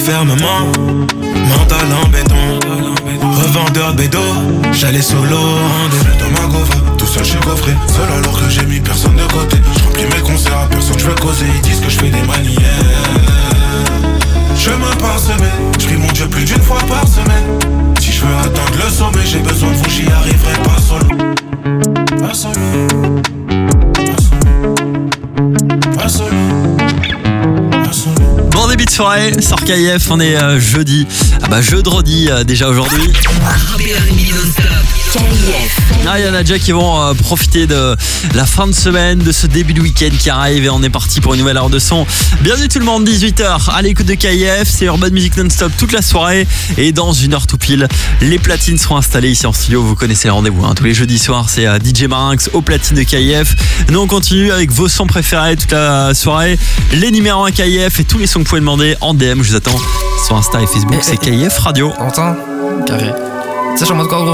fermement, mental en béton, revendeur de bédo, j'allais solo en début de ma gova. Tout seul je suis coffré, seul alors que j'ai mis personne de côté. Je remplis mes concerts à personne, je veux causer, ils disent que je fais des manières. Chemin parsemé, je prie mon Dieu plus d'une fois par semaine. Si je veux atteindre le sommet, j'ai besoin de vous, j'y arriverai pas solo. Pas solo. Pas solo. Pas solo. Bon début de soirée, sort KIF, on est jeudi. Jeudi déjà aujourd'hui. Il y en a déjà qui vont profiter de la fin de semaine, de ce début de week-end qui arrive et on est parti pour une nouvelle heure de son. Bienvenue tout le monde, 18h à l'écoute de KIF, c'est Urban Music non-stop toute la soirée et dans une heure tout pile, les platines seront installées ici en studio, vous connaissez le rendez-vous. Tous les jeudis soirs, c'est DJ Marinx aux platines de KIF. Nous on continue avec vos sons préférés toute la soirée, les numéros 1 KIF et tous les sons que vous pouvez demander en DM, je vous attends sur Insta et Facebook, c'est KIF Radio. T'entends ? Carré. Ça, je suis en mode quoi, gros ?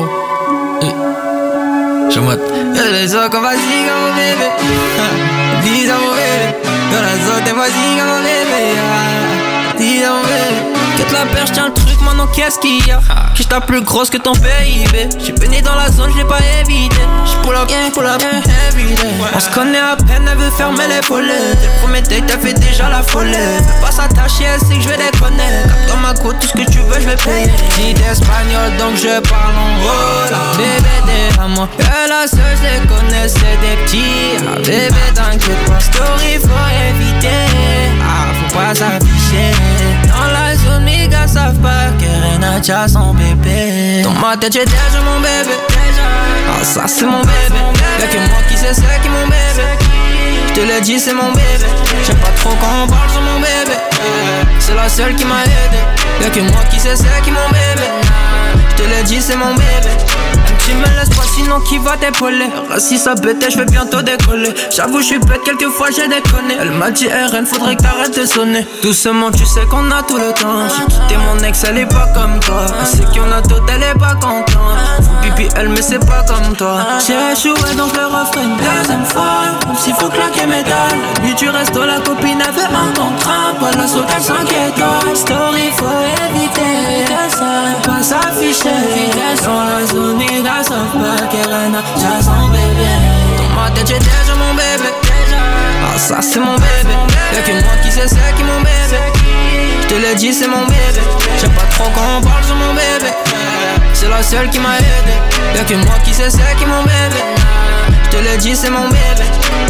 Je suis en mode. Les autres, comme vas-y, comme mon bébé. Dis à mon bébé. Dans la zone, vas-y, comme mon bébé. Dis à mon bébé. Quitte la perche, tiens le truc, maintenant qu'est-ce qu'il y a? Que je tape plus grosse que ton PIB. J'suis baigné dans la zone, j'l'ai pas évité. J'pull up, everyday. On se connaît à peine, elle veut fermer les volets. Dès le premier date, elle fait déjà la folie. Veut pas s'attacher, elle sait que j'vais déconner. Cap dans ma côte, tout ce que tu veux, j'vais payer. Dis d'espagnol, donc je parle en rola. Bébé, t'es à moi. Que la seule, j'les connais, c'est des petits. Bébé, t'inquiète pas, story, faut éviter. Faut pas s'afficher. Dans la zone, mes gars savent pas que Rena tient son bébé. Dans ma tête, j'ai déjà mon bébé. Ça, c'est mon bébé. Y'a que moi qui sais c'est qui mon bébé. J'te l'ai dit, c'est mon bébé. J'aime pas trop quand on parle sur mon bébé. C'est la seule qui m'a aidé. Y'a que moi qui sais c'est qui mon bébé. J'te l'ai dit, c'est mon bébé. Tu me laisses pas sinon qui va t'épauler. Si ça pète, je vais bientôt décoller. J'avoue je suis bête, quelquefois j'ai déconné. Elle m'a dit RN, faudrait que t'arrêtes de sonner. Doucement tu sais qu'on a tout le temps. J'ai quitté mon ex, elle est pas comme toi. Elle sait qu'il y en a d'autres, elle est pas contente. Faut pipi elle mais c'est pas comme toi. J'ai échoué donc le refrain une deuxième fois. Même s'il faut claquer mes dalles. Lui tu restes la copine avait un contrat. Pas la saute à 5 étoiles. Story faut éviter pas s'afficher. Dans la zone savent pas qu'elle a déjà son bébé. Dans ma tête j'ai déjà mon bébé. Ça c'est mon bébé. Y'a que moi qui sais c'est qui mon bébé. J'te l'ai dit c'est mon bébé. J'aime pas trop quand on parle sur mon bébé. C'est la seule qui m'a aidé. Y'a que moi qui sais c'est qui mon bébé. J'te l'ai dit c'est mon bébé.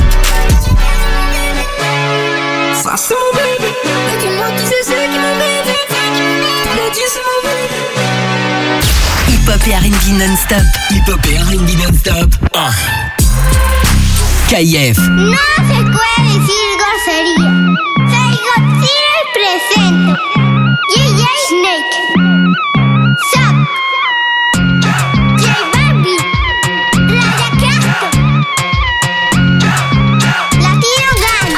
Ça c'est mon bébé. Y'a que moi qui sais c'est qui mon bébé. J'te l'ai dit c'est mon bébé. Hip-hop et R&B non-stop. Hip-hop et R&B non-stop. KIF. No se puede decir grosería. Soy Godzilla y presento. DJ Snake. Zap. J Balvin. Playa Castro. Latino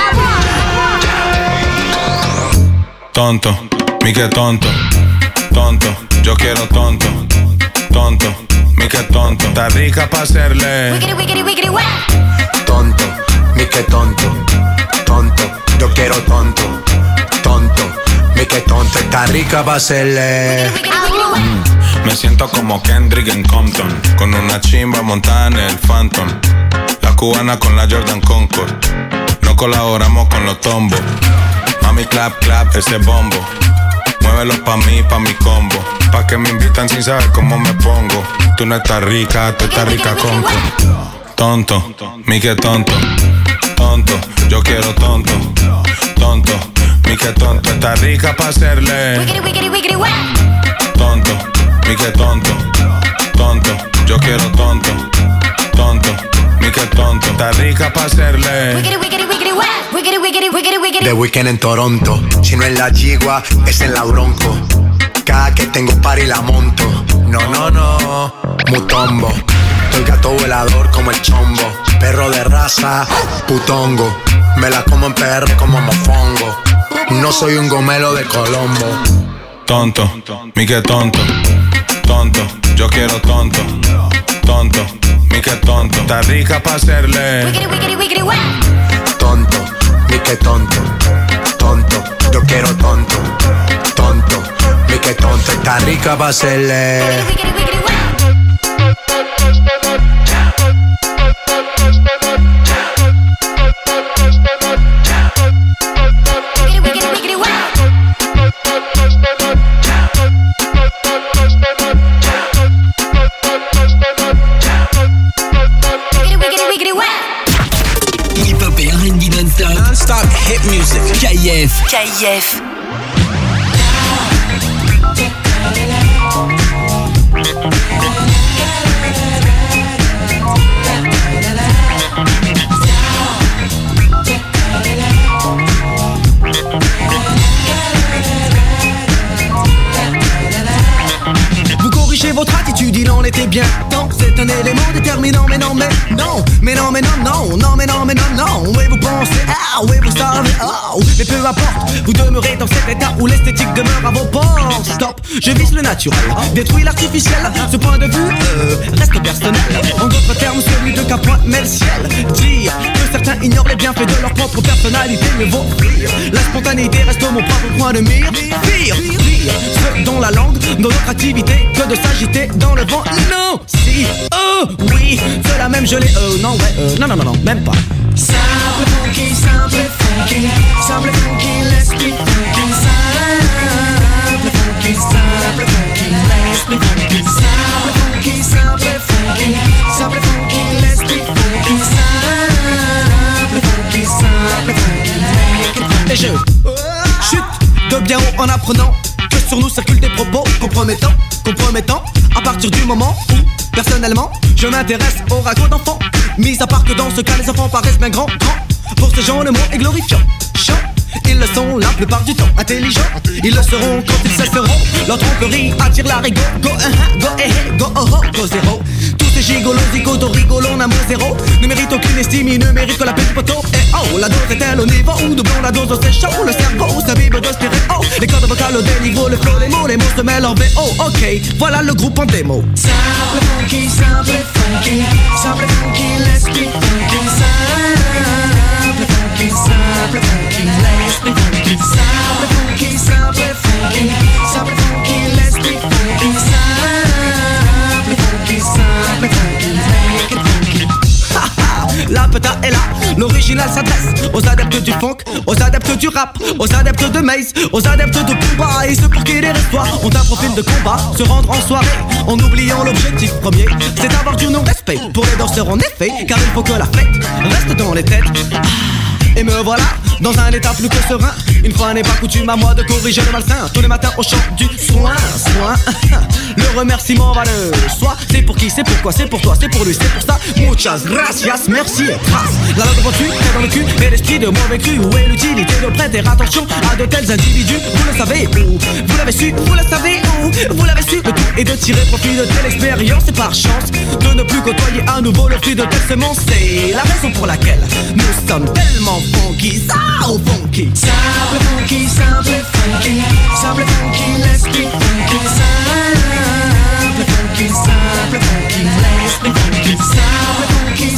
Gang. Tonto, mi que tonto. Tonto, yo quiero tonto. Tonto, mi que tonto. Está rica pa' hacerle. Wiggity, wiggity, wiggity, wow. Tonto, mi que tonto. Tonto, yo quiero tonto. Tonto, mi que tonto. Está rica pa' hacerle. Me siento como Kendrick en Compton, con una chimba montada en el Phantom. La cubana con la Jordan Concord. No colaboramos con los tombos. Mami clap clap ese bombo. Muévelo pa' mí, pa' mi combo. Pa' que me invitan sin saber cómo me pongo. Tú no estás rica, tú estás rica conco. Tonto, mi que tonto. Tonto, yo quiero tonto. Tonto, mi que tonto. Está rica pa' hacerle. Tonto, mi que tonto. Tonto, yo quiero tonto. Tonto, mi que tonto. Está rica pa' hacerle. The Weeknd en Toronto. Si no es la Yigua, es en la Bronco. Cada que tengo party la monto. No, no, no, mutombo. Soy gato volador como el chombo. Perro de raza, putongo. Me la como en PR como mofongo. No soy un gomelo de Colombo. Tonto, mi que tonto. Tonto, yo quiero tonto. Tonto, mi que tonto. Está rica pa' hacerle. Tonto, mi que tonto. Tonto, yo quiero tonto. Tonto, reggaetón, tú estás rica pa' hacerle. Hip-hop et R&B non-stop. Non-stop hit music. KIF. Vous corrigez votre attitude, il en était bien temps. C'est un élément déterminant, mais non, mais non. Mais non, mais non, non, non, mais non, mais non, non. Oui, vous pensez, ah, oui, vous savez, oh. Mais peu importe, vous demeurez dans cet état où l'esthétique demeure à vos portes. Stop, je vise le naturel, détruis l'artificiel. Ce point de vue reste personnel. En d'autres termes, celui de Capoin met le ciel. Dire que certains ignorent les bienfaits de leur propre personnalité, mais vaut rire. La spontanéité reste mon propre point de mire. Pire, ceux dont la langue, dans notre activité, que de s'agiter dans le vent. Non, si, oh, oui, cela même je l'ai, non, ouais, non, non, non, non, même pas. Simple funky, let's be funky. Simple funky, let's be funky. Simple funky, let's be funky. Simple funky, make it funky. Et je chute de bien haut en apprenant que sur nous circulent des propos compromettants. À partir du moment où, personnellement, je m'intéresse au ragot d'enfants. Mis à part que dans ce cas, les enfants paraissent bien grands. Pour ces gens, le mot est glorifiant. Ils le sont la plupart du temps. Intelligents, ils le seront quand ils cesseront. Leur tromperie attire la rigo. Go 1, go go oh, go 0. Tous ces gigolos, zigotos, rigolos, n'un mot zéro. Ne méritent aucune estime, ils ne méritent que la paix du poteau. Et oh, la dose est-elle au niveau où doublons la dose, c'est chaud. Le cerveau s'abibe de stéréo. Les cordes vocales au déniveau, le flow, les mots se mêlent en VO. Ok, voilà le groupe en démo. Simple funky, let's be funky. Simple funky, let's be funky. Simple funky, let's be funky. Simple funky, make it funky. La peta est là, l'original s'adresse aux adeptes du funk, aux adeptes du rap, aux adeptes de Maze, aux adeptes de Pumba. Et ceux pour qui les histoires ont un profil de combat, se rendre en soirée en oubliant l'objectif premier, c'est d'avoir du non-respect pour les danseurs en effet, car il faut que la fête reste dans les têtes. Et me voilà dans un état plus que serein. Une fois n'est pas coutume à moi de corriger le malsain. Tous les matins au chant du soin. Le remerciement va le soi. C'est pour qui, c'est pourquoi, c'est pour toi, c'est pour lui, c'est pour ça. Muchas gracias, merci et trace. La langue pointue, est dans le cul, et l'esprit de mauvais cru. Où est l'utilité de prêter attention à de tels individus? Vous le savez où? Vous l'avez su, vous le savez où? Vous l'avez su, le tout est de tirer profit de telle expérience. Et par chance, de ne plus côtoyer à nouveau le fruit de telle semence. C'est la raison pour laquelle nous sommes tellement funky, so funky. Simple funky, let's be funky. Simple funky, let's be funky. Simple funky,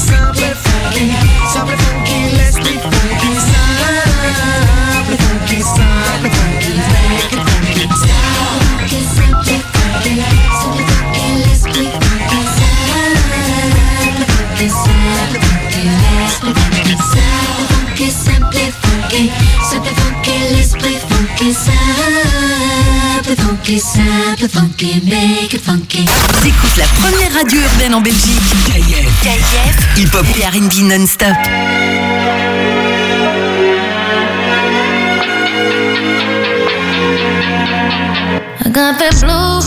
let's be funky. Simple funky, make it funky. Simple funky, let's be funky. Simple funky, let's be funky. Simple funky, let's be funky. Simple funky, make it funky. T'écoutes la première radio urbaine en Belgique. KIF, hip-hop et R&B non-stop. I got that blue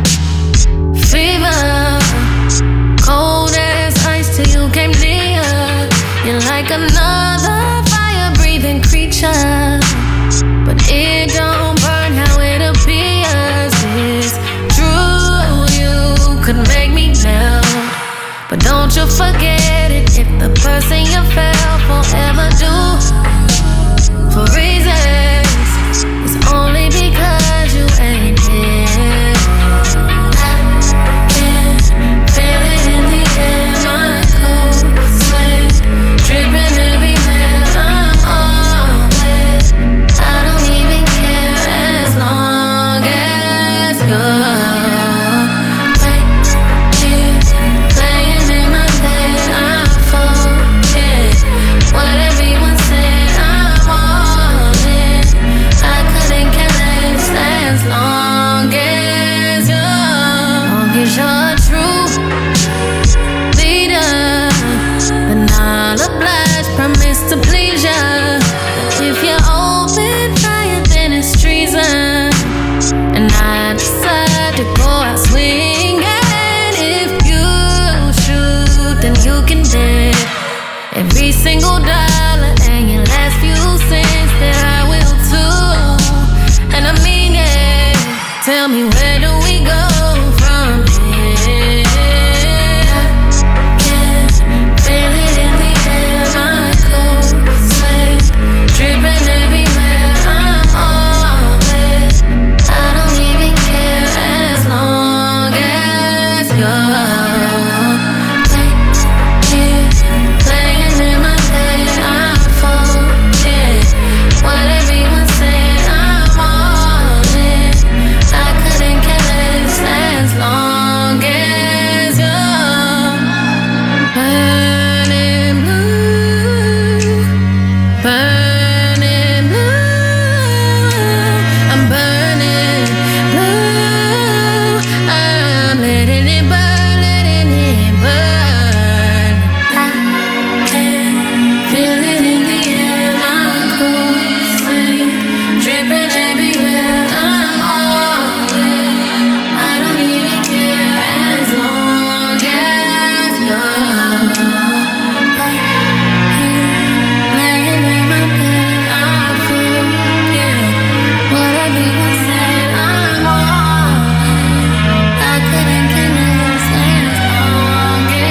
fever, cold as ice till you came near. You're like another fire-breathing creature, but it don't burn how it appears. It's true, you could make me melt, but don't you forget it. If the person you fell for ever do for reasons, it's only because you ain't here. I can't Tell me, where do we go from here? Can't feel it in the air, my cold sweat dripping everywhere. I'm all wet. I don't even care as long as you're playing in my head. I'm falling. What everyone said, I'm all in. I couldn't care less as long as you're burning blue, burning blue. I'm burning blue. I'm letting it burn, letting it burn. I can feel it in the air, my cold flame dripping everywhere. I'm all in. I don't even care as long as you're laying in my bed. I'm full, yeah. What everyone said, I'm all in. I couldn't care less as long as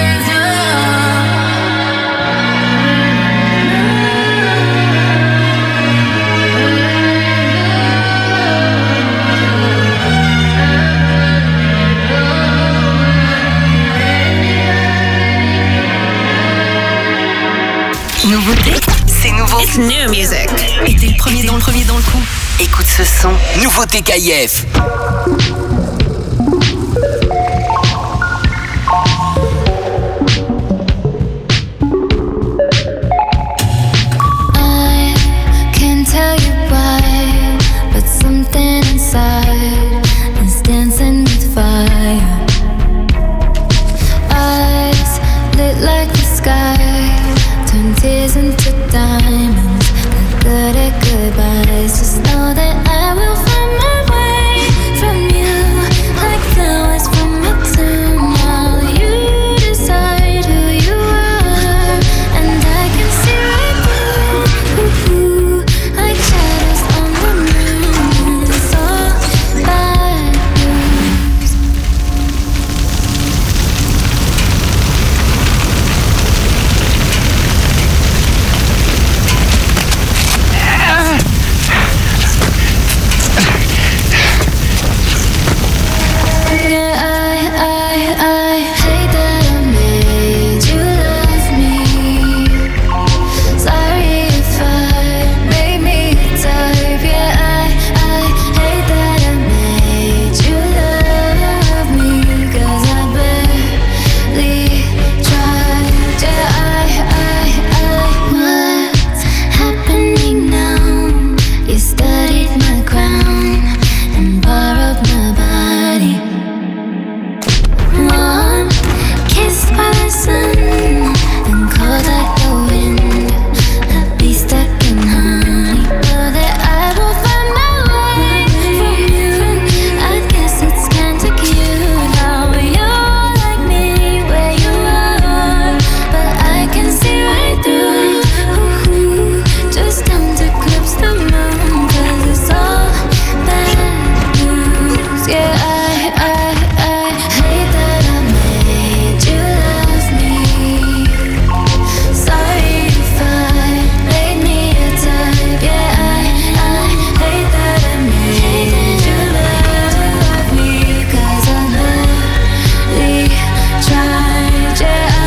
Nouveauté, c'est nouveau. It's new music. Et t'es le premier dans le coup. Écoute ce son. Nouveauté KIF. I can't tell you why, but something inside is dancing with fire. Eyes lit like the sky, turn tears into diamonds. Not good at goodbyes. Just know that I will find my way from you, like flowers from a tomb. While you decide who you are, and I can see right through, like shadows on the moon. It's all bad news. Yeah, I hate that I made you love me. Sorry if I made me a type. Yeah, I hate that I made you love me, 'cause I barely tried. Yeah, what's happening now? You studied my crown and borrowed my body. One kiss by the sun and cold like the wind. I'd be stuck in honey. Know that I will find my way from you. I guess it's kinda cute how you're like me where you are, but I can see right through. Just don't eclipse the moon, 'cause it's all bad news. Yeah, I hate that I made you love me. Sorry if I made me a type. Yeah, I hate that I made you love me, 'cause I barely tried.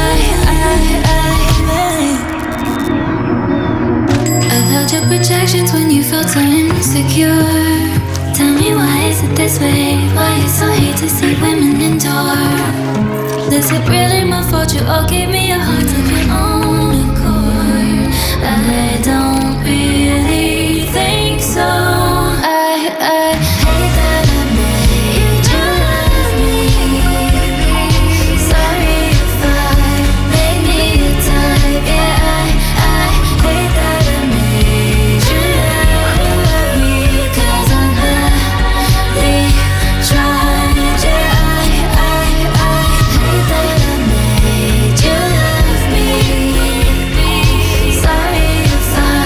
Yeah, I felt your projections when you felt so insecure. Tell me, why is it this way? Why you so hate to see women endure? Is it really my fault you all gave me your hearts of your own accord? I don't really think so. I hate that I made you love me. Sorry if I made me a type. Yeah, I hate that I made you love me, 'cause I barely tried. Yeah, I hate that I made you love me. Sorry if I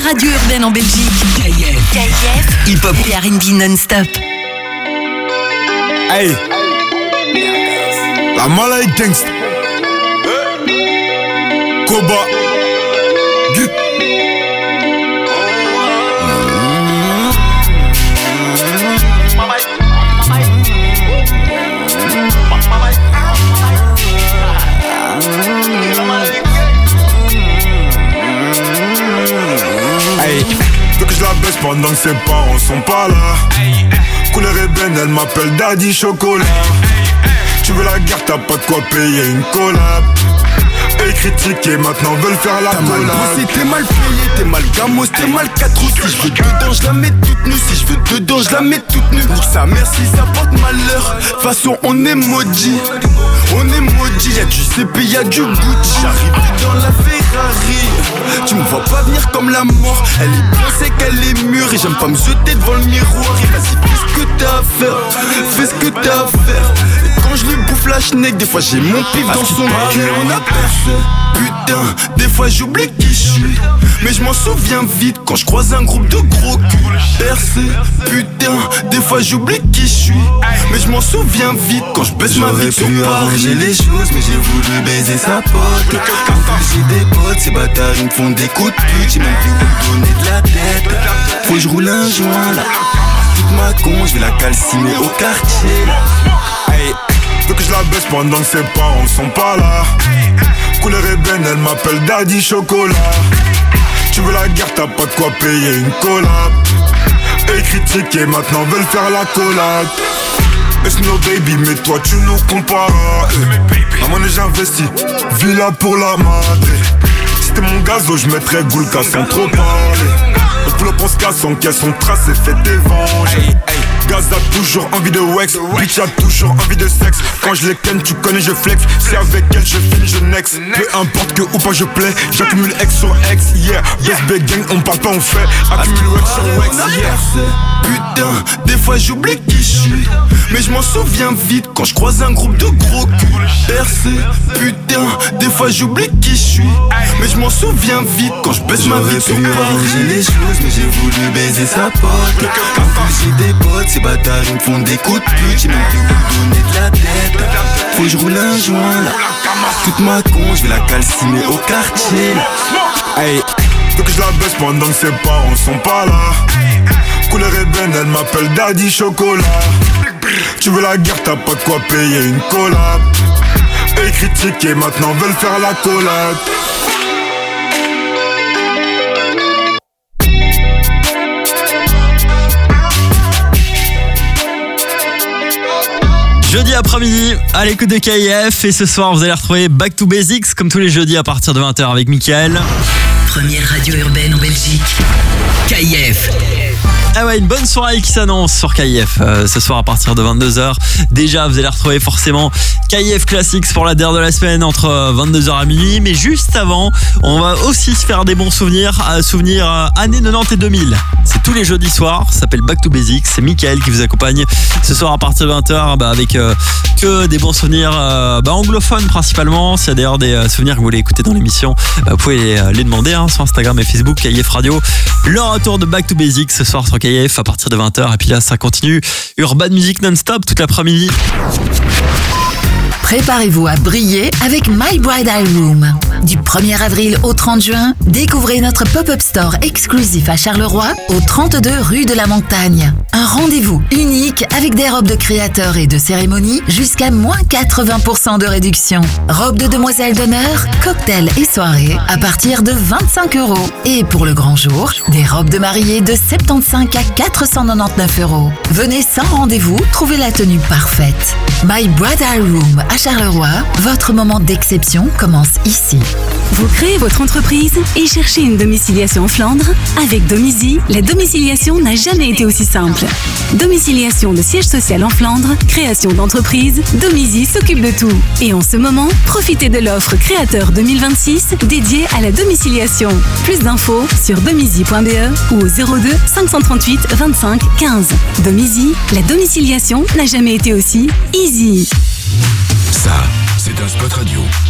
radio urbaine en Belgique. KIF, hip-hop et R&B non-stop. Hey, la Malay Gangsta, Koba, Gut. Hey, veux que je la baisse pendant que ses parents sont pas là. Couleur ébène, elle m'appelle Daddy Chocolat. Tu veux la guerre, t'as pas de quoi payer une collab. Et critiquer, maintenant veulent faire la collab. T'as mal bossé, t'es mal payé, t'es mal gamos, t'es mal 4 roues. Si je veux dedans, je la mets toute nue. Si je veux dedans, je la mets toute nue. Pour sa mère, si ça porte malheur. De toute façon, on est maudit. On est maudit, y'a du CP, y'a du Gucci. J'arrive dans la Ferrari. Tu me vois pas venir comme la mort. Elle est bien sec, elle est mûre. Et j'aime pas me jeter devant le miroir. Et vas-y, fais ce que t'as à faire. Fais ce que t'as à faire. Et quand je lui bouffe la schneck, des fois j'ai mon pif dans son cul. On a percé. Putain, des fois j'oublie qui je suis. Mais je m'en souviens vite quand je croise un groupe de gros culs. Percé, putain, des fois j'oublie qui je suis. Mais je m'en souviens vite quand je baisse ma vie sur Paris. J'ai les choses mais j'ai voulu baiser sa pote. Quand j'ai des potes, ces bâtards ils me font des coups de pute. J'ai même plus me donner de la tête. Faut que je roule un joint là. Toute ma con, je vais la calciner au quartier là. Hey, veux que je la baisse pendant que ses parents sont pas là. Couleur ébène, elle m'appelle Daddy Chocolat. Tu veux la guerre, t'as pas de quoi payer une collab. Et critiquer, maintenant veulent faire la collab. It's no baby, mais toi tu nous compares. À mon âge j'investis, villa pour la madre. Si t'es mon gazo, je mettrais Goulka sans trop parler. Le flop on se casse, on caisse, on trace et fait des venges. Gaz a toujours envie de wax, bitch a toujours envie de sexe. Quand je les ken, tu connais, je flex. Si avec elle je finis, je next. Peu importe que ou pas je plais, j'accumule X sur X, yeah. BSB gang, on parle pas, on fait. Accumule Wax sur Wax, yeah. Putain, des fois j'oublie qui je suis. Mais je m'en souviens vite quand je croise un groupe de gros culs. Percé, putain, des fois j'oublie qui je suis. Mais je m'en souviens vite quand je baisse ma vie sur Paris. J'ai les choses mais j'ai voulu baiser sa pote. Quand j'ai des potes, ces bâtards ils me font des coups de pute. J'ai même plus me donner de la tête. Faut que je roule un joint là. Toute ma con, je vais la calciner au quartier là. Hey, veux que je la baisse pendant que ses parents sont pas là. Couleur ébène, elle m'appelle Daddy Chocolat. Tu veux la guerre, t'as pas de quoi payer une collab. Et critiquer, maintenant veulent faire la collab. Jeudi après-midi, à l'écoute de KIF. Et ce soir, vous allez retrouver Back to Basics, comme tous les jeudis à partir de 20h avec Mickaël. Première radio urbaine en Belgique. KIF. Ah ouais, une bonne soirée qui s'annonce sur KIF ce soir à partir de 22h. Déjà, vous allez retrouver forcément KIF Classics pour la dernière de la semaine entre 22h à minuit. Mais juste avant, on va aussi se faire des bons souvenirs, années 90 et 2000. C'est tous les jeudis soirs, ça s'appelle Back to Basics. C'est Mickaël qui vous accompagne ce soir à partir de 20h avec que des bons souvenirs anglophones principalement. S'il y a d'ailleurs des souvenirs que vous voulez écouter dans l'émission, vous pouvez les demander sur Instagram et Facebook, KIF Radio. Le retour de Back to Basics ce soir sur KIF à partir de 20h. Et puis là, ça continue. Urban Music non-stop toute l'après-midi. Préparez-vous à briller avec My Bridal Room. Du 1er avril au 30 juin, découvrez notre pop-up store exclusif à Charleroi, au 32 rue de la Montagne. Un rendez-vous unique avec des robes de créateurs et de cérémonie jusqu'à moins 80% de réduction. Robes de demoiselles d'honneur, cocktails et soirées à partir de 25 €. Et pour le grand jour, des robes de mariée de 75 à 499 €. Venez sans rendez-vous, trouver la tenue parfaite. My Bridal Room à Charleroi, votre moment d'exception commence ici. Vous créez votre entreprise et cherchez une domiciliation en Flandre? Avec Domizy, la domiciliation n'a jamais été aussi simple. Domiciliation de siège social en Flandre, création d'entreprise, Domizy s'occupe de tout. Et en ce moment, profitez de l'offre Créateur 2026 dédiée à la domiciliation. Plus d'infos sur domizy.be ou au 02 538 25 15. Domizy, la domiciliation n'a jamais été aussi easy. Ça, c'est un spot radio.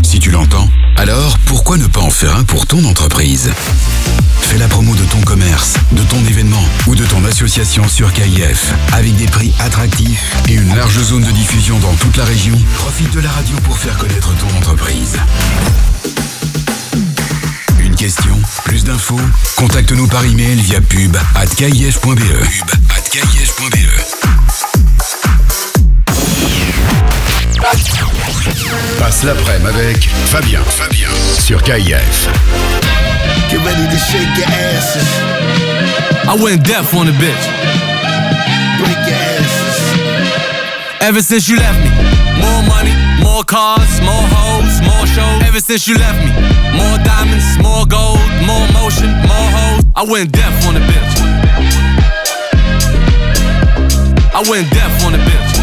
Si tu l'entends, alors pourquoi ne pas en faire un pour ton entreprise ? Fais la promo de ton commerce, de ton événement ou de ton association sur KIF. Avec des prix attractifs et une large zone de diffusion dans toute la région, profite de la radio pour faire connaître ton entreprise. Une question, plus d'infos, contacte-nous par email via pub@kif.be. Passe l'après-midi avec Fabien sur KIF. Get ready to shake your asses. I went deaf on the bitch. Break your asses. Ever since you left me, more money, more cars, more hoes, more shows. Ever since you left me, more diamonds, more gold, more motion, more hoes. I went deaf on the bitch. I went deaf on the bitch.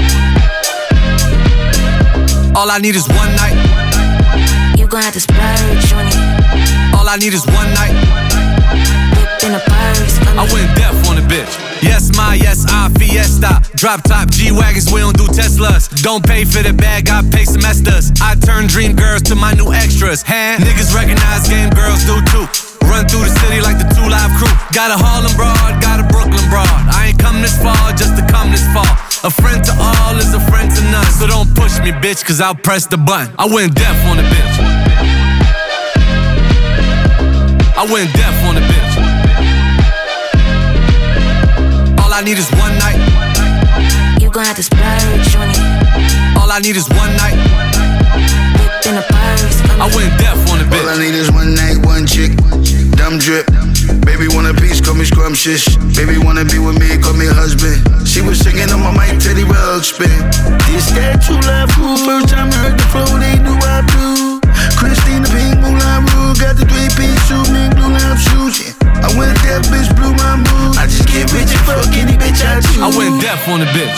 All I need is one night. You gon' have to splurge on it. All I need is one night. Whip in a purse. I went deaf on the bitch. Yes, my, yes, I, Fiesta. Drop top G-Wagons, we don't do Teslas. Don't pay for the bag, I pay semesters. I turn dream girls to my new extras. Hand niggas recognize game girls do too. Run through the city like the 2 Live Crew. Got a Harlem broad, got a Brooklyn broad. I ain't come this far just to come this far. A friend to all is a friend to none. So don't push me, bitch, cause I'll press the button. I went deaf on the bitch. I went deaf on the bitch. All I need is one night. You gon' have to splurge on it. All I need is one night. Whip in a purse. I went deaf on the bitch. All I need is one night, one chick, dumb drip. Baby want a piece, call me scrumptious. Baby wanna be with me, call me husband. She was singing on my mic, Teddy Rugg spin. This that true love fool, first time I heard the flow, they knew I do. Christina Pink, Moulin Rouge, got the 3-piece suit, mink, blue lime shoes. Yeah. I went deaf, bitch, blew my mood. I just get rich and fuck any bitch I choose. I went deaf on the bitch.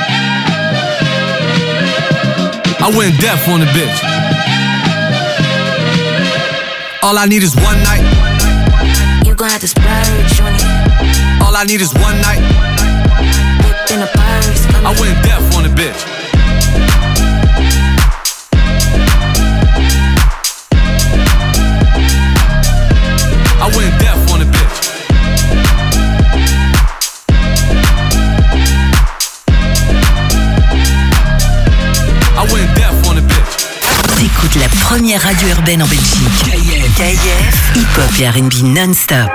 I went deaf on the bitch. All I need is one night. You gon' have to splurge on it. All I need is one night. Whip in a purse. I went deaf on the bitch. I went deaf on the bitch. I went deaf on the bitch. T'écoutes la première radio urbaine en Belgique. KIF, hip-hop et R&B non-stop.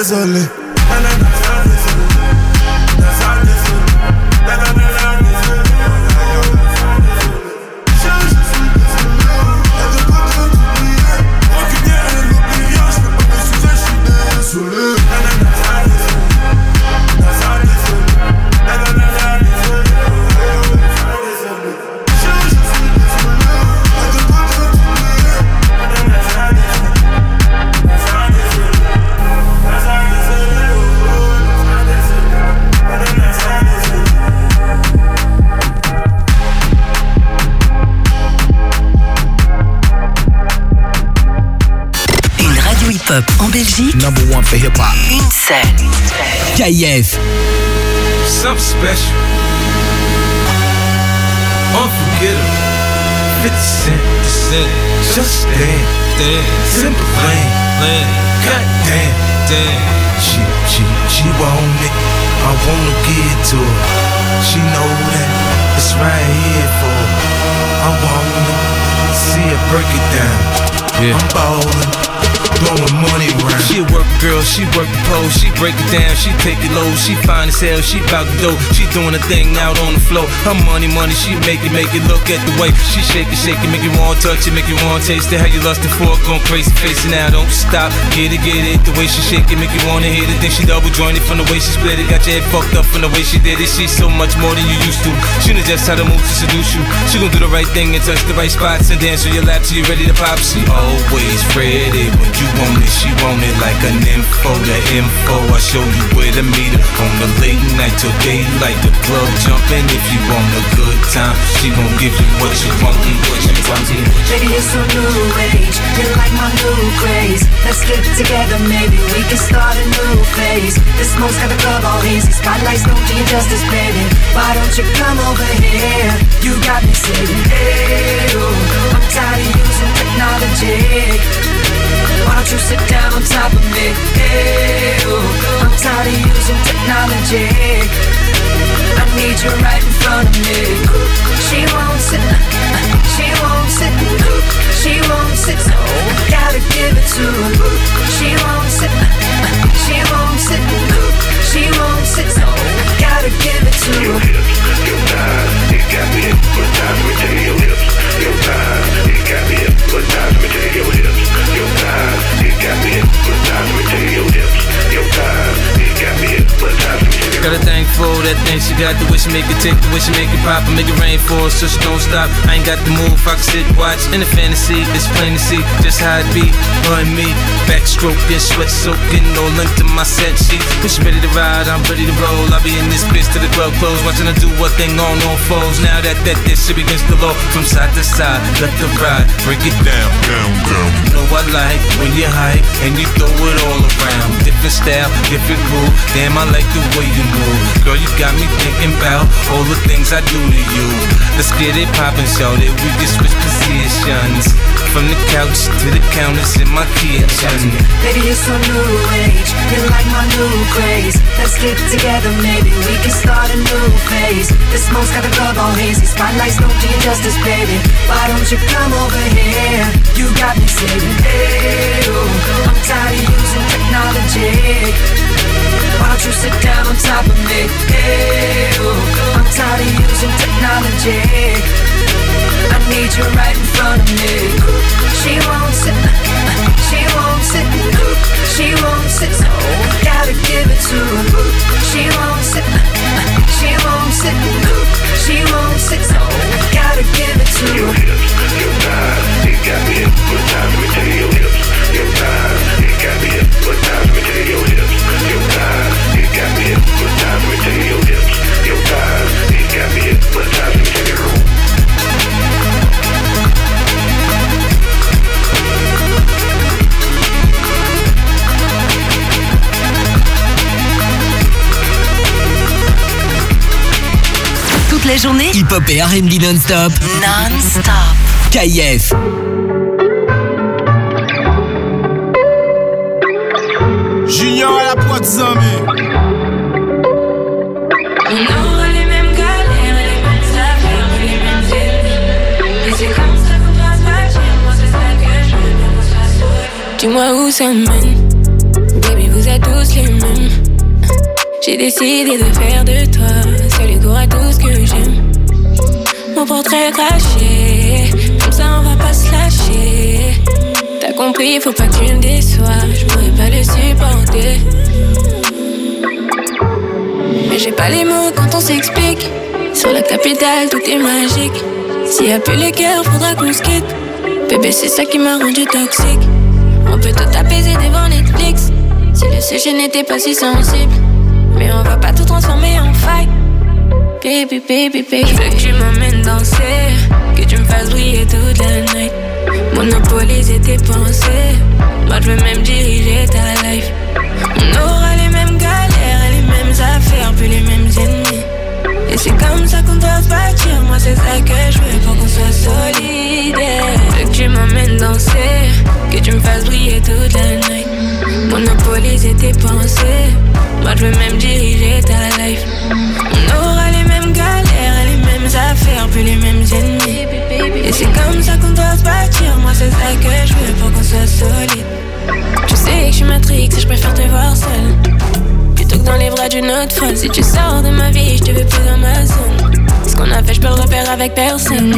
désolé. En Belgique, number one for hip hop. Une seule. KIF. Something special. Unforgettable. 50 Cent. Just damn. Simple plan. Goddamn. She want it. I wanna get to her. She know that it's right here for her. I wanna see her break it down. I'm ballin'. Blowing money round. She a work girl, she work the pole, she break it down, she take it low, she fine as hell, she bout the dough, she doing a thing out on the floor. Her money, she make it look at the way she shake it, make you want touch it, make you want taste it. How you lustin' for it, going crazy, face it now, don't stop, get it, the way she shake it, make you wanna hit it. Then she double jointed from the way she split it, got your head fucked up from the way she did it. She's so much more than you used to. She knows just how to move to seduce you. She gon' do the right thing and touch the right spots and dance on your lap till you ready to pop. She always ready when you want it, she want it like an info. The info, I show you where to meet her. On the late night till daylight, the club jumping. If you want a good time, she gon' give you what you want and what you want. Baby, you're so new age, you're like my new craze. Let's get together, maybe we can start a new phase. This smoke's got the club all hazy, spotlights don't do you justice, baby. Why don't you come over here? You got me saying, hey, oh, I'm tired of using technology. Why don't you sit down on top of me? Hey, oh, I'm tired of using technology. I need you right in front of me. She won't sit, she won't sit, she won't sit, so gotta give it to her. She won't sit, she won't sit, she won't sit, so gotta give it to her. Your hips, your thighs, it got me hypnotized. Let me tell you your hips, your thighs, it got me hypnotized. Let me tell you your hips, your thighs, it got me hypnotized. Let me tell you your hips, your thighs, it got me hypnotized. Got a thing for that thing she got, the way she make it tick, the way she make it pop, and make it rain for her so she don't stop. I ain't got the move, I can sit, watch, in the fantasy, it's plain to see just how it be, her and me, backstroking, sweat soaking, all into my set sheets. When she ready to ride, I'm ready to roll. I'll be in this bitch till the club close, watching her do what thing on foes. Now that this shit begins to low, from side to side, left to right, break it down. You know I like when you hype and you throw it all around. Different style, different groove, damn I like the way you move. Girl, you got me thinking about all the things I do to you. Let's get it poppin', show that we can switch positions. From the couch to the counters in my kitchen. Baby, you're so new age, you're like my new craze. Let's get together, maybe we can start a new phase. The smoke's got the club all hazy, spotlights don't do you justice, baby. Why don't you come over here? You got me saying, hey, oh, I'm tired of using technology. Why don't you sit down on top of me? Hey, oh, I'm tired of using technology. I need you right in front of me. She won't sit, she won't sit, she won't sit, so gotta give it to her. She won't sit, she won't sit, she won't sit, so gotta give it to her. Your hips, your thighs, it got me hypnotized. Let me tell you your hips, your thighs, it got me hypnotized. Let me tell you your hips, your thighs, it got me hypnotized. Let me tell you your hips, your thighs, it got me hypnotized. Let me tell you. Toute la journée, hip-hop et R&B non-stop. Non-stop. KIF. Junior à la pointe zombie. On aura les mêmes galères et les mêmes affaires, les mêmes ennemis. Et c'est comme ça qu'on va se bâtir. Moi c'est ça que je veux qu'on se fasse. Dis-moi où ça mène. Baby, vous êtes tous les J'ai décidé de faire de toi seul égo à tout ce que j'aime. Mon portrait craché, comme ça on va pas se lâcher. T'as compris, faut pas que tu me déçois, je pourrais pas le supporter. Mais j'ai pas les mots quand on s'explique. Sur la capitale, tout est magique. S'il y a plus les cœurs, faudra qu'on se quitte. Bébé, c'est ça qui m'a rendu toxique. On peut tout apaiser devant Netflix. Si le sujet n'était pas si sensible. Mais on va pas tout transformer en fight. Baby, baby, baby, je veux que tu m'emmènes danser, que tu me fasses briller toute la night. Monopoliser tes pensées, moi je veux même diriger ta life. On aura les mêmes galères et les mêmes affaires, puis les mêmes ennemis. Et c'est comme ça qu'on doit se bâtir, moi c'est ça que je veux pour qu'on soit solidaire. Je veux que tu m'emmènes danser, que tu me fasses briller toute la night. Monopoliser tes pensées, moi je veux même diriger ta life. On aura les mêmes galères et les mêmes affaires, puis les mêmes ennemis. Et c'est comme ça qu'on doit se bâtir, moi c'est ça que je veux pour qu'on soit solide. Je sais que je suis matrix et je préfère te voir seule plutôt que dans les bras d'une autre folle. Si tu sors de ma vie, je te veux plus dans ma zone. Ce qu'on a fait, je peux le refaire avec personne.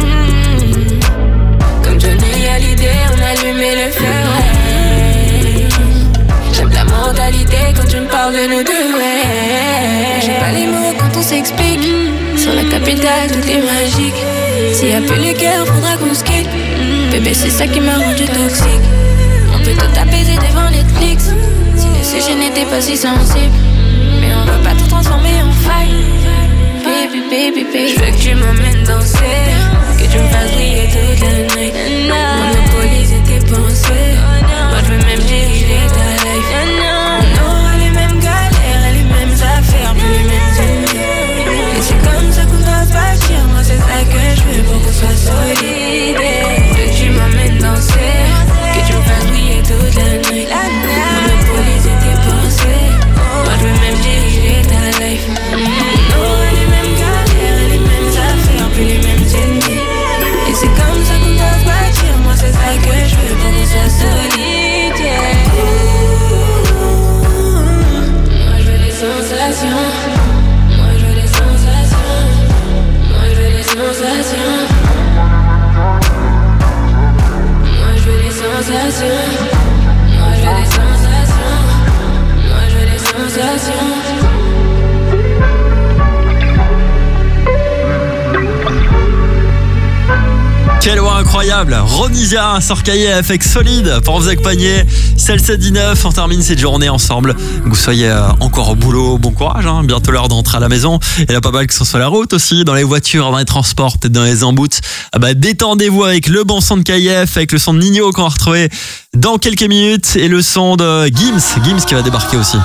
Comme Johnny Hallyday, on a allumé le feu, ouais. J'aime la mentalité quand tu me parles de nous deux, ouais. J'ai pas les mots quand on s'explique. Sur la capitale, tout est magique. S'il y a plus les cœurs, faudra qu'on se quitte. Bébé, c'est ça qui m'a rendu toxique. On peut tout apaiser devant Netflix. Si le sujet n'était pas si sensible. Mais on va pas tout transformer en fight. Baby, baby, baby, je veux que tu m'emmènes danser, que tu me fasses briller toute la night. Monopoliser tes pensées, moi je veux même diriger ta life. On aura les mêmes galères et les mêmes affaires, plus les mêmes ennemis. Et c'est comme ça qu'on doit se bâtir, moi c'est ça que je veux pour qu'on soit solidaire. Je veux que tu m'emmènes danser, que tu me fasses briller toute la nuit. Monopoliser tes pensées, moi je veux même diriger ta life. On aura les mêmes galères et les mêmes affaires, plus les mêmes ennemis. Et c'est comme ça qu'on doit se bâtir, moi c'est ça que je veux pour qu'on soit solidaire. Moi je veux des sensations, moi je veux des sensations, moi je veux des sensations, moi je veux des sensations, moi je veux des sensations, moi je veux des sensations. Quelle voix incroyable. Ronisia sur KIF avec Solide pour vous accompagner. C'est le 7-19, on termine cette journée ensemble. Que vous soyez encore au boulot, bon courage, hein. Bientôt l'heure d'entrer à la maison. Et là, pas mal que ce soit sur la route aussi, dans les voitures, dans les transports, peut-être dans les emboutes. Ah bah, détendez-vous avec le bon son de KIF, avec le son de Nino qu'on va retrouver dans quelques minutes et le son de Gims qui va débarquer aussi.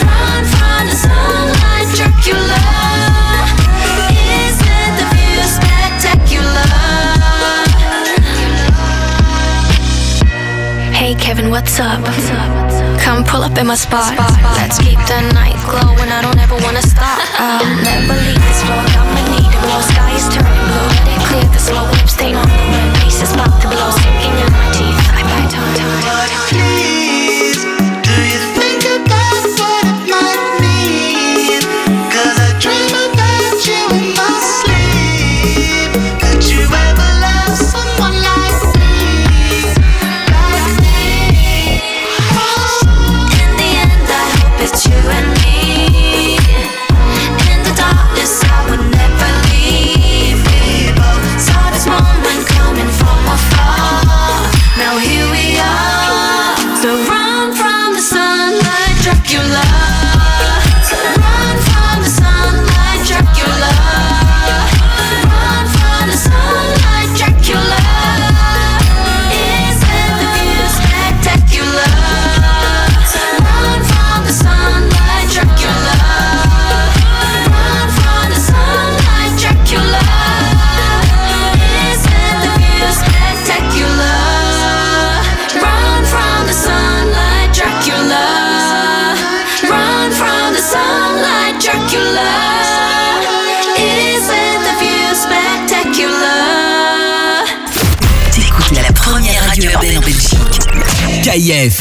Is it the view what's up? Come pull up in my spot. Let's keep the night glowing. I don't ever wanna stop. I'll never leave this floor. I'ma need to blow. Sky is turning blue. Let it clear the slow whip stain on the rim. Face is about to blow. Sinking in my teeth. I Please, do you think about what it might mean? 'Cause I dream about you in my sleep. Could you ever love someone like me? Like me? In the end, I hope it's you and me. In the darkness, I would never leave. We both saw this moment coming from afar. Now here we are. So run from the sunlight, Dracula. So run from the sunlight, Dracula. Run from the sunlight, Dracula. Isn't the view spectacular? So run from the sunlight, Dracula. Run from the sunlight, Dracula. Isn't the view spectacular? Run from the sunlight, Dracula. Run from the sunlight, Dracula. Isn't the view spectacular? T'écoutes la première radio urbaine en Belgique. KIF.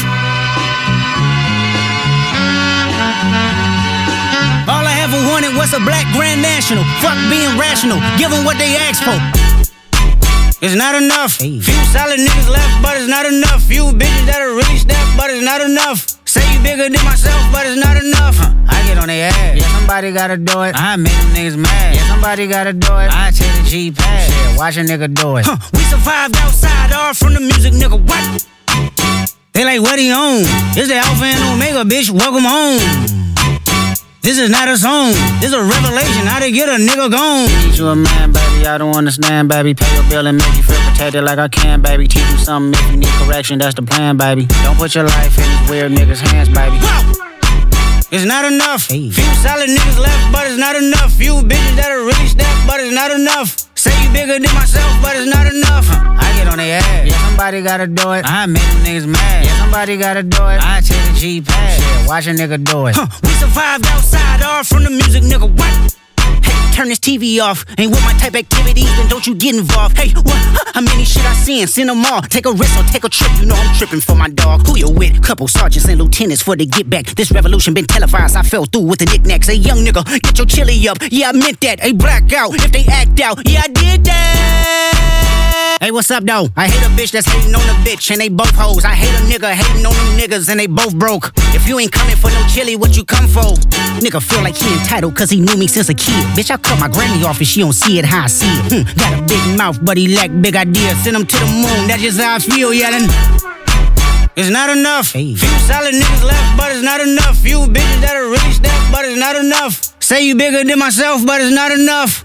All I ever wanted was a black Grand National. Fuck being rational, give them what they asked for. It's not enough. Few solid niggas left, but it's not enough. Few bitches that'll really step, but it's not enough. Say you bigger than myself, but it's not enough. I get on their ass. Yeah, somebody gotta do it. I make them niggas mad. Yeah, somebody gotta do it. I take the G-Pad. Yeah, watch a nigga do it. We survived outside, all from the music, nigga. What? They like, what he on? It's the Alpha and Omega, bitch. Welcome home. This is not a song, this is a revelation. How to get a nigga gone. Teach you a man, baby, I don't understand, baby. Pay your bill and make you feel protected like I can, baby. Teach you something if you need correction, that's the plan, baby. Don't put your life in these weird niggas' hands, baby. Whoa! It's not enough. Few solid niggas left, but it's not enough. Few bitches that'll really step, but it's not enough. Say you bigger than myself, but it's not enough. I get on their ass. Yeah, somebody gotta do it. I make them niggas mad. Yeah, somebody gotta do it. I take the G-Pad. Yeah, watch a nigga do it. We survived outside, all from the music, nigga. What? Hey, turn this TV off. Ain't with my type activities, then don't you get involved. Hey, what? How many shit I seen? Send them all. Take a risk or take a trip. You know I'm tripping for my dog. Who you with? Couple sergeants and lieutenants for the get back. This revolution been televised. I fell through with the knickknacks. Hey, young nigga, get your chili up. Yeah, I meant that. Hey, black out if they act out. Yeah, I did that. Hey, what's up, though? I hate a bitch that's hating on a bitch, and they both hoes. I hate a nigga hating on them niggas, and they both broke. If you ain't coming for no chili, what you come for? Nigga feel like he entitled, cause he knew me since a kid. Bitch, I cut my granny off and she don't see it how I see it. Got a big mouth, but he lack big ideas. Send him to the moon, that's just how I feel, yelling. It's not enough. Few solid niggas left, but it's not enough. Few bitches that'll really step, but it's not enough. Say you bigger than myself, but it's not enough.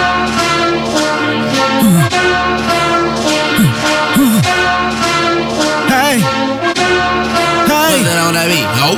Hey, hey. What's that on that beat? Nope.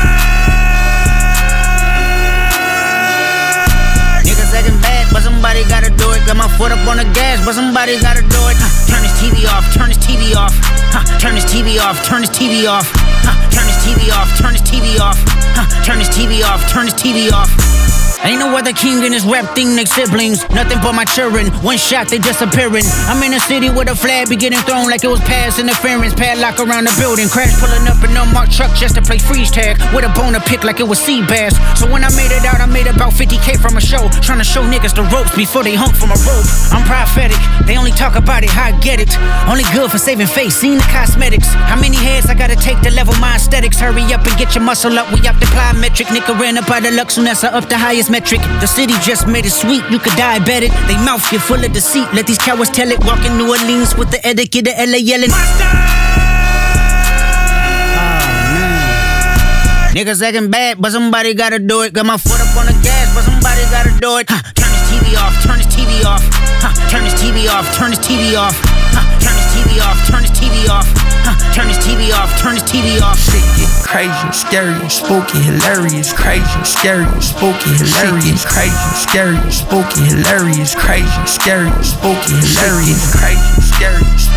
Niggas acting bad, but somebody gotta do it. Got my foot up on the gas, but somebody gotta do it. Turn this TV off, turn this TV off. Turn this TV off, turn this TV off. Turn this TV off, turn this TV off. Turn this TV off, turn this TV off. Ain't no other king in this rap thing, they siblings. Nothing but my children. One shot, they disappearing. I'm in a city where the flag be getting thrown like it was pass interference. Padlock around the building. Crash pulling up an unmarked truck just to play freeze tag. With a bone to pick like it was sea bass. So when I made it out, I made about 50K from a show. Trying to show niggas the ropes before they hung from a rope. I'm prophetic. They only talk about it, how I get it. Only good for saving face, seen the cosmetics. How many heads I gotta take to level my aesthetics? Hurry up and get your muscle up. We up the plyometric. Nigga ran up out of Lux, and that's up the highest metric. The city just made it sweet, you could diabetic. They mouth get full of deceit, let these cowards tell it. Walk in New Orleans with the etiquette of LA yelling. Niggas acting bad, but somebody gotta do it. Got my foot up on the gas, but somebody gotta do it. Turn this TV off, turn this TV off. Turn this TV off, turn this TV off. Turn this TV off, turn this TV off. Turn this TV off, turn this TV off. Shit get crazy, scary, spooky, hilarious, crazy, scary, spooky, hilarious, crazy, scary, spooky, hilarious, crazy, scary, spooky, hilarious, crazy, scary, spooky,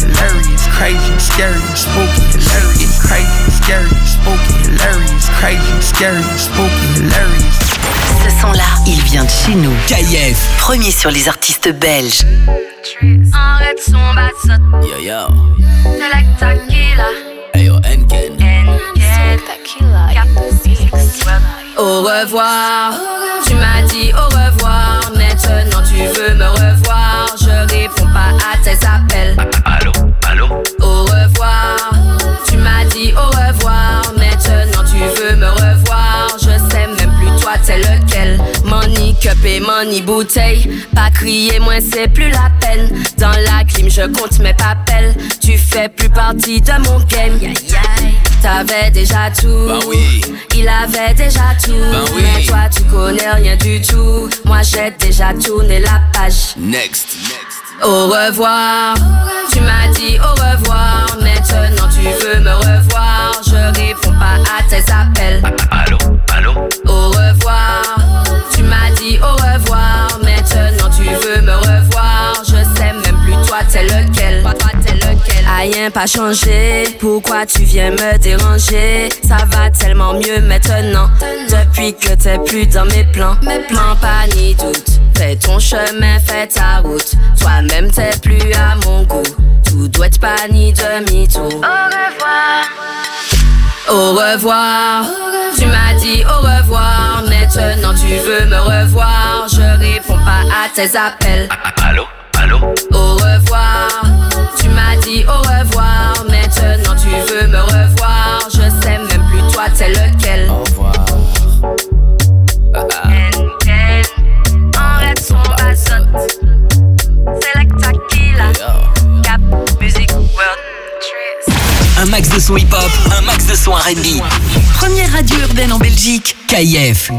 hilarious, crazy, scary, spooky, hilarious, crazy, scary, spooky, hilarious, crazy, scary, spooky, hilarious. Ce son-là, il vient de chez nous. KF, premier sur les artistes belges. Arrête son basset. Yo yo. Select Tequila. Hey yo, Enken. Tequila. Au revoir. Tu m'as dit au revoir. Maintenant tu veux me revoir. Je réponds pas à tes appels. Allô, allô. Au revoir. Tu m'as dit au revoir. Maintenant tu veux me revoir. Je sais même plus toi t'es lequel. Money cup et money bouteille. Pas crier moins c'est plus la peine. Dans la clim je compte mes papels. Tu fais plus partie de mon game. T'avais déjà tout. Ben oui. Il avait déjà tout. Ben oui. Mais toi tu connais rien du tout. Moi j'ai déjà tourné la page. Next. Au revoir. Tu m'as dit au revoir. Maintenant tu veux me revoir. Je réponds pas à tes appels. Allô, allô. Au revoir. Tu m'as dit au revoir. Maintenant tu veux me revoir. Je sais même plus toi t'es lequel. Rien pas changé. Pourquoi tu viens me déranger? Ça va tellement mieux maintenant. Depuis que t'es plus dans mes plans. Mens pas ni doute. Fais ton chemin, fais ta route. Toi-même t'es plus à mon goût. Tout doit être pas ni demi-tour. Au revoir. Au revoir. Tu m'as dit au revoir. Maintenant tu veux me revoir. Je réponds pas à tes appels. Allô, allô. Au revoir. Tu m'as dit au revoir. Maintenant tu veux me revoir. Je sais même plus toi t'es lequel. Au revoir. Arrête son basset. Select Tequila. Cap Music World. Un max de son hip-hop, un max de son R&B. Première radio urbaine en Belgique. KF.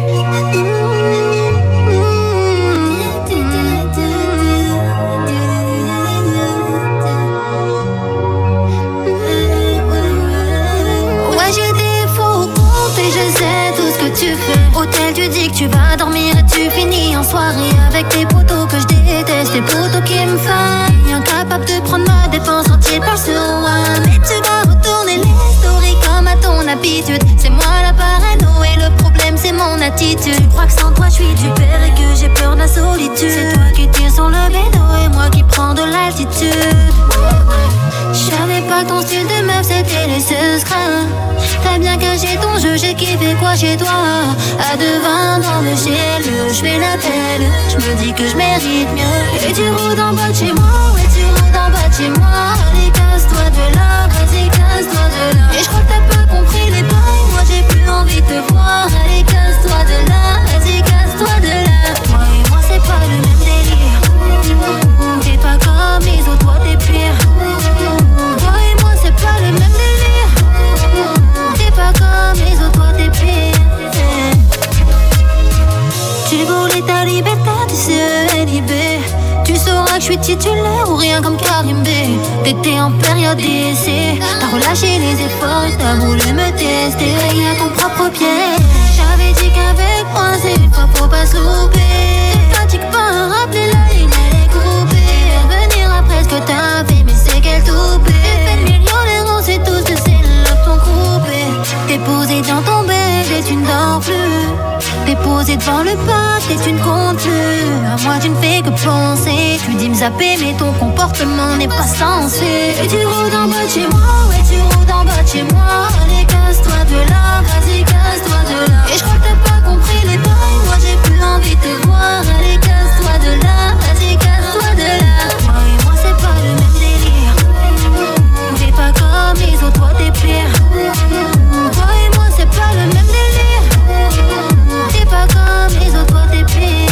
Hôtel, tu dis que tu vas dormir et tu finis en soirée avec tes potos que je déteste, tes potos qui me font incapable de prendre ma défense quand ils parlent sur moi. Mais tu vas retourner les stories comme à ton habitude. C'est moi la parano et le problème c'est mon attitude. Tu crois que sans toi je suis du père et que j'ai peur de la solitude. C'est toi qui tires sur le bédo et moi qui prends de l'altitude. J'savais pas que ton style de meuf c'était les secrets. T'as bien caché ton jeu, j'ai kiffé quoi chez toi. À 2,20 dans le ciel, je fais la belle. Je me dis que je mérite mieux. Et tu roules en bas de chez moi, ouais tu roules en bas de chez moi. Allez casse-toi de là, vas-y casse-toi de là. Et je crois que t'as pas compris les bails, moi j'ai plus envie de te voir. Allez casse-toi de là, vas-y casse-toi de là. Moi et moi c'est pas le même délire. T'es pas comme les autres, toi t'es pire. Toi et moi c'est pas le même délire. T'es pas comme les autres, toi t'es pire. Tu voulais ta liberté, tu sais libé. Tu sauras que je suis titulaire ou rien comme Karim B. T'étais en période d'essai. T'as relâché les efforts et t'as voulu me tester. Rien à ton propre pied. J'avais dit qu'avec moi c'est une fois faut pas se louper. Te fatigue pas à rappeler la ligne elle est coupée. Revenir après ce que t'as fait mais c'est qu'elle toupée. T'es fait millionnaire on sait tous que c'est l'offre ton coupé. T'es posé dans ton bed et tu ne dors plus. T'es posé devant le parc et tu ne comptes plus. À moi tu ne fais que penser. Tu dis me zapper mais ton comportement n'est pas sensé. Et tu roules en bas de chez moi, ouais tu roules en bas de chez moi. Allez casse-toi de là, vas-y casse-toi de là. Et je crois que t'as pas compris les bails, moi j'ai plus envie de te voir. Allez casse-toi de là, vas-y casse-toi de là. Moi et moi c'est pas le même délire. T'es pas comme les autres, toi t'es pire. Toi et moi c'est pas le même délire. T'es pas comme les autres, toi t'es pire.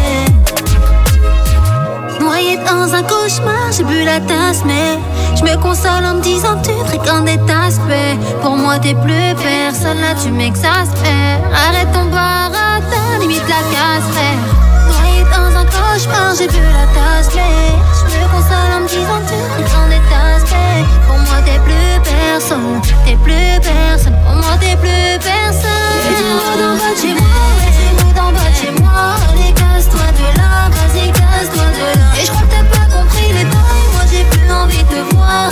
Noyé dans un cauchemar, j'ai bu la tasse mais je me console en me disant tu fréquentes des aspects. Pour moi t'es plus personne, là tu m'exaspères. Arrête ton baratin, limite la casse frère. Noyé dans un cauchemar, j'ai bu la tasse mais je me console en me disant tu fréquentes des aspects. Pour moi t'es plus personne, t'es plus personne. Pour moi t'es plus personne. Et tu roules en bas de chez moi, et tu roules en bas de chez moi. Allez casse-toi de là, vas-y casse-toi de là. Et je crois que t'as pas compris les bails, moi j'ai plus envie de te voir.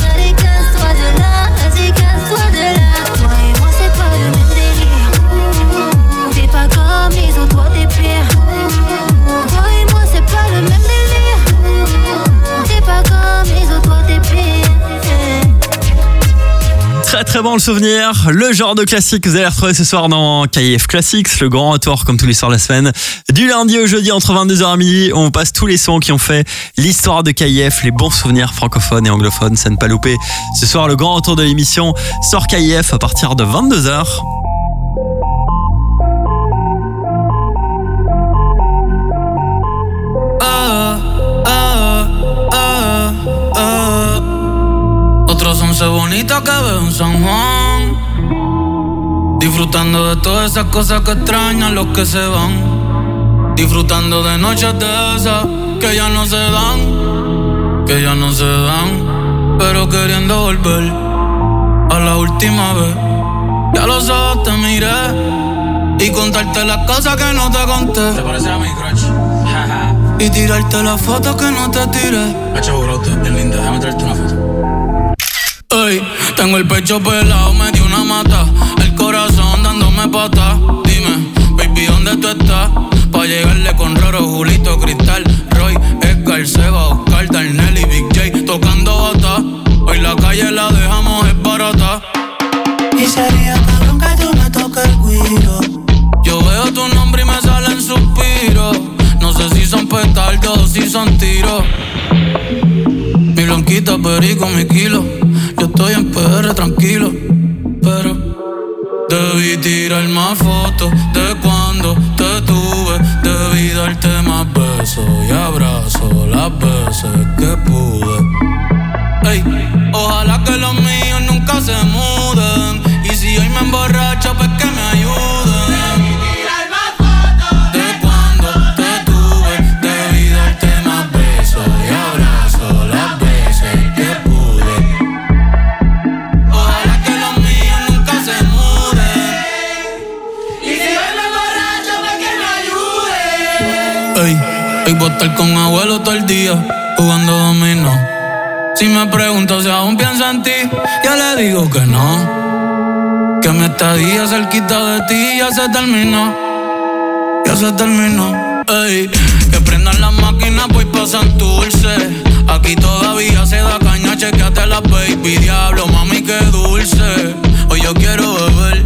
bon le souvenir, le genre de classique que vous allez retrouver ce soir dans KIF Classics, le grand retour comme tous les soirs de la semaine. Du lundi au jeudi entre 22h et minuit, on vous passe tous les sons qui ont fait l'histoire de KIF, les bons souvenirs francophones et anglophones, ça ne pas louper. Ce soir, le grand retour de l'émission sort KIF à partir de 22h. Otros 11 bonitos que veo en San Juan, disfrutando de todas esas cosas que extrañan los que se van, disfrutando de noches de esas que ya no se dan, pero queriendo volver a la última vez. Ya los ojos te miré y contarte las cosas que no te conté. ¿Te parece a mi crush? Y tirarte las fotos que no te tiré. Hacho, brote, bien linda, déjame traerte una foto. Ey, tengo el pecho pelado, me dio una mata, el corazón dándome patas. Dime, baby, ¿dónde tú estás? Pa' llegarle con Roro, Julito, Cristal, Roy, Edgar, Seba, Oscar, Darnell y Big J tocando bata. Hoy la calle la dejamos es barata. Y sería cabrón que tú me toques el guiro. Yo veo tu nombre y me salen suspiros. No sé si son petardos o si son tiros. Mi blanquita, perico, mi kilo. Yo estoy en PR tranquilo, pero debí tirar más fotos de cuando te tuve. Debí darte más besos y abrazos las veces que pude. Ey, ojalá que los míos nunca se muden. Y si hoy me emborracho, pues que me ayuden. Hoy voy a estar con abuelo todo el día jugando dominó. Si me pregunto si aún pienso en ti, ya le digo que no. Que mi estadía cerquita de ti ya se terminó. Ey, que prendan las máquinas, pues pasan dulce. Aquí todavía se da caña, chequeate la baby. Diablo, mami, qué dulce. Hoy yo quiero beber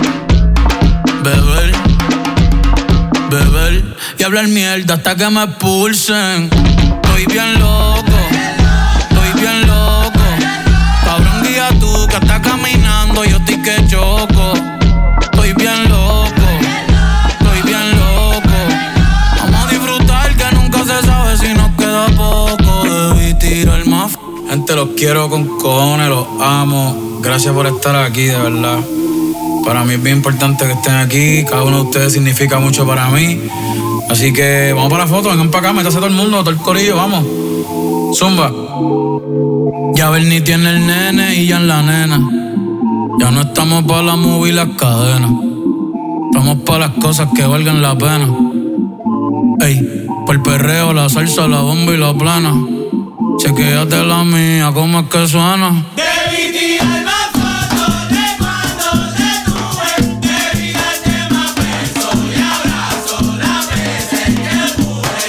y hablar mierda hasta que me expulsen. Estoy bien loco. Cabrón, guía tú que estás caminando, yo estoy que choco. Estoy bien loco. Vamos a disfrutar que nunca se sabe si nos queda poco. Debí tirar más. Gente, los quiero con cojones, los amo. Gracias por estar aquí, de verdad. Para mí es bien importante que estén aquí. Cada uno de ustedes significa mucho para mí. Así que vamos para la foto, vengan para acá, métase todo el mundo, todo el corillo, vamos. Zumba. Ya Bernie tiene el nene y ya en la nena. Ya no estamos para la movie y las cadenas. Estamos para las cosas que valgan la pena. Ey, por el perreo, la salsa, la bomba y la plana. Chequéate la mía, cómo es que suena. Debí tirar más fotos de cuando te tuve. Debí darte más besos y abrazos las veces que pude.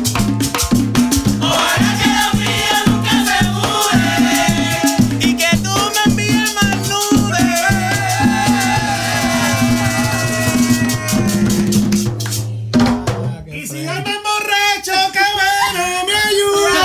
Ojalá que los míos nunca se muden y que tú me envíes más nubes. Y si yo me emborracho, que bueno me ayuda.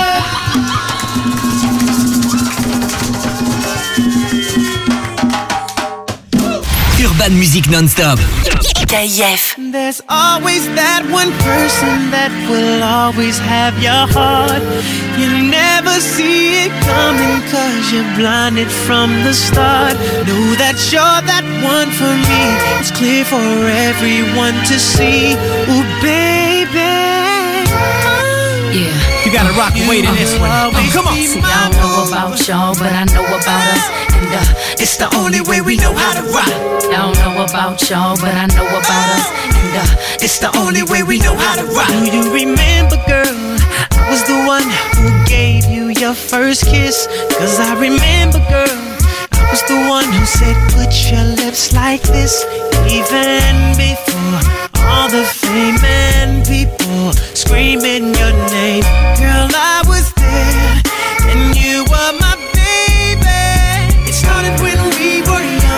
Urban Music Non-Stop. KIF. There's always that one person that will always have your heart. You never see it coming 'cause you're blinded from the start. Know that you're that one for me. It's clear for everyone to see. Ooh, baby. Yeah. You gotta rock and wait in this one. Come on. See, I don't know about y'all, but I know about us. And it's the only way we know how to rock. I don't know about y'all, but I know about us. And it's the only way we know how to rock. Do you remember, girl? I was the one who gave you your first kiss. 'Cause I remember, girl, I was the one who said, put your lips like this. Even before all the fame and people screaming your name. Girl, I was there and you were my baby. It started when we were young.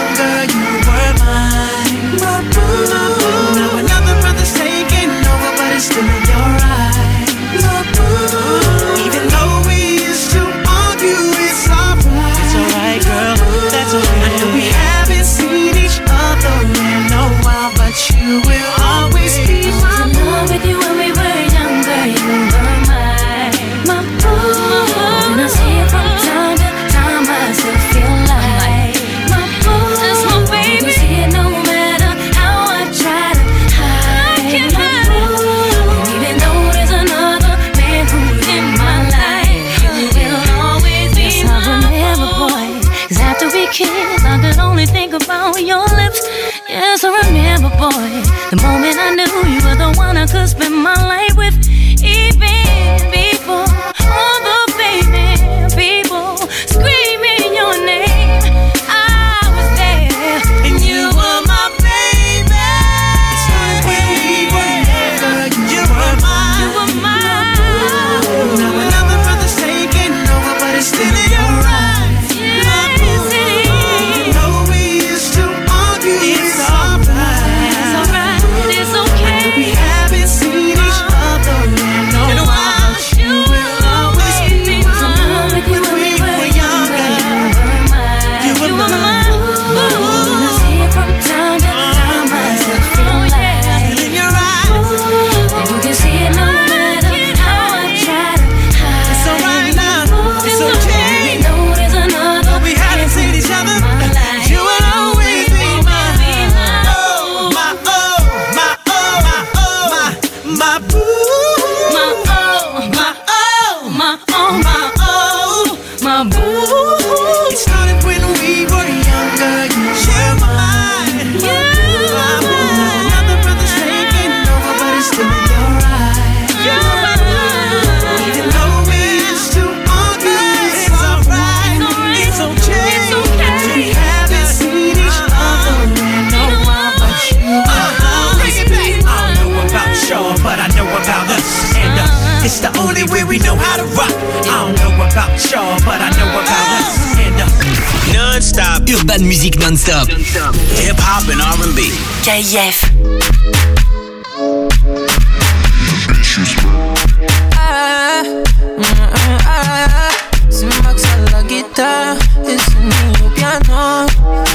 boy. The moment I knew you were the one I could spend my life with, even before all the famous people screaming your name, I was there, and you were my baby. It's not when we were younger, you were mine. You were mine. Now another brother's taking over, but it's still in your eyes. My boo. You know we used to argue. It's alright. It's alright. It's okay. We haven't seen each other in a while. You will always be mine. When we were younger, you were mine. I see it from time to time. Myself feel like in your eyes, and you can see it no matter how I try to hide. It's alright now. It's okay. You know there's another. We haven't seen each other. You will always be mine. Oh, my oh, my oh, my oh, my boo. My oh, my oh, my oh, my oh, my boo. It started when we were younger. You were mine. My boo. Another brother's taking over, but it's still in your eyes. Even though we used to argue, it's alright. It's okay. We haven't seen each other in a while, but you always be mine. I don't know about y'all, but I know about us. And it's the only way we know how to rock. I don't know about y'all, but I know about us. And Non-stop. Urban Music non-stop. Hip-hop and R&B. KIF. C'est Max à la guitare et c'est Nino au piano.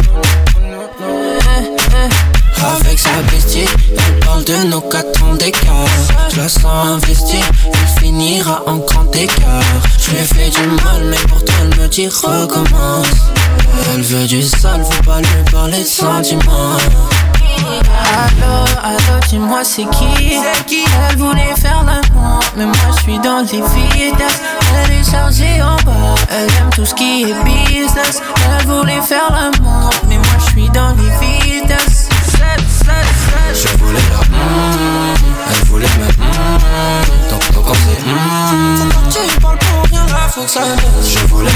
Avec sa bestie, elle parle de nos 4 ans d'écart. Je la sens investie, elle finira en grand écart. Je lui ai fait du mal, mais pourtant elle me dit recommence. Elle veut du sale, faut pas lui parler de sentiments. Allô, allô, dis-moi c'est qui? Elle voulait faire l'amour, mais moi je suis dans les vitesses. Elle est chargée en bas, elle aime tout ce qui est business. Elle voulait faire l'amour, mais moi je suis dans les vitesses. Je voulais la elle voulait me donc on sait Faut pas que tu parles pour rien là, faut que ça baisse. Je voulais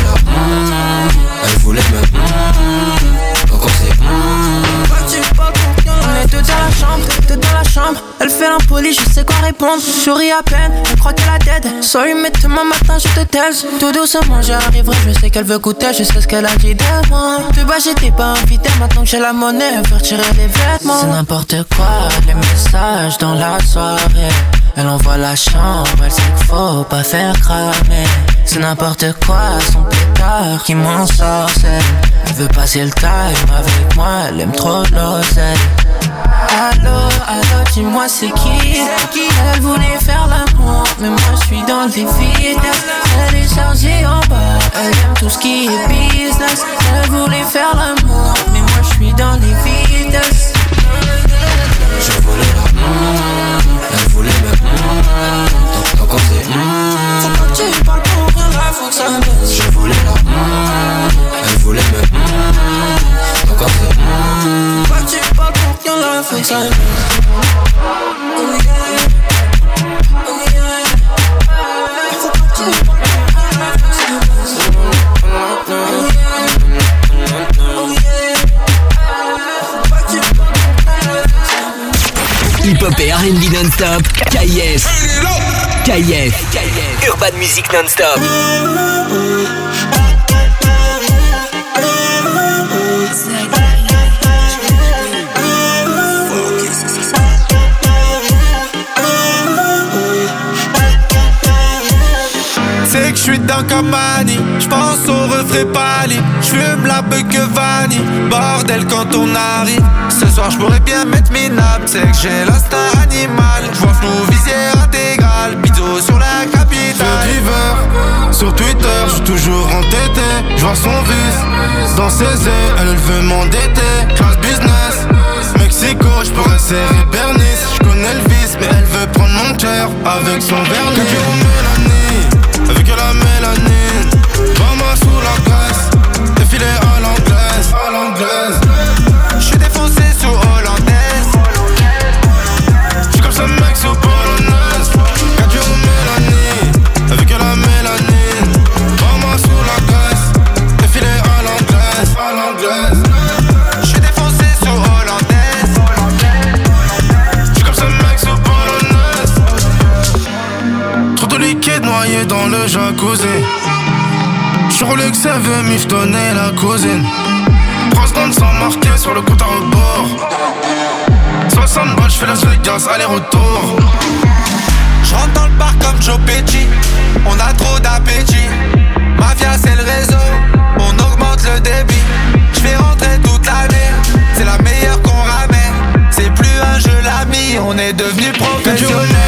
la elle voulait me donc on sait Faut pas que tu parles pour rien là. On est deux dans la chambre, elle fait l'impoli, je sais quoi répondre. Je souris à peine, elle croit qu'elle a dead. Sorry mais demain matin je te taise. Tout doucement j'arriverai, je sais qu'elle veut goûter. Je sais ce qu'elle a dit de moi. De bas j'étais pas invité, maintenant que j'ai la monnaie, elle veut retirer les vêtements. C'est n'importe quoi, les messages dans la soirée. Elle envoie la chambre, elle sait qu'il faut pas faire cramer. C'est n'importe quoi, son pétard qui m'en sorcelle. Elle veut passer le time avec moi, elle aime trop l'oseille. Allô, allô, dis-moi c'est qui? Elle voulait faire l'amour, mais moi je suis dans les vitesses. Elle est chargée en bas, elle aime tout ce qui est business. Elle voulait faire l'amour, mais moi je suis dans les vitesses. Je voulais la elle voulait me donc on sait Faut pas que tu parles pour rien là, faut que ça baisse. Je voulais la elle voulait me donc on sait Faut pas que tu parles pour rien là, faut que ça baisse. Oh yeah, oh yeah. Faut pas que tu parles pour rien là, faut que ça baisse. Oh yeah, oh yeah. Faut pas que tu parles pour rien là, faut que ça baisse. Hip-hop et R&B non-stop. KIF. Urban Music non-stop. C'est que je suis dans Camani, j'pense au refrain pâli, j'fume la beuh que vanille, bordel quand on arrive. Ce soir j'pourrais bien mettre mes nappes, c'est que j'ai l'instinct animal. J'vois flou, visière intégrale, bidot sur la capitale. Fever, sur Twitter, j'suis toujours entêté. J'vois son vice dans ses yeux, elle veut m'endetter. Class business, Mexico, j'pourrais serrer Bernice. J'connais le vice, mais elle veut prendre mon cœur avec son vernis. Avec la mélanine, Bama sous la graisse, défilé à l'anglaise. J'suis défoncé sous hollandaise, Trop de liquide noyé dans le jacuzzi. J'suis Rolex, elle veut miftonner la cousine. 3 secondes sans marquer sur le compte à rebord. 60 balles, j'fais Las Vegas, aller-retour. J'rentre dans le parc comme Joe Pesci. On a trop d'appétit. Mafia c'est le réseau. On augmente le débit. J'fais rentrer toute l'année. C'est la meilleure qu'on ramène. C'est plus un jeu l'ami. On est devenu professionnel.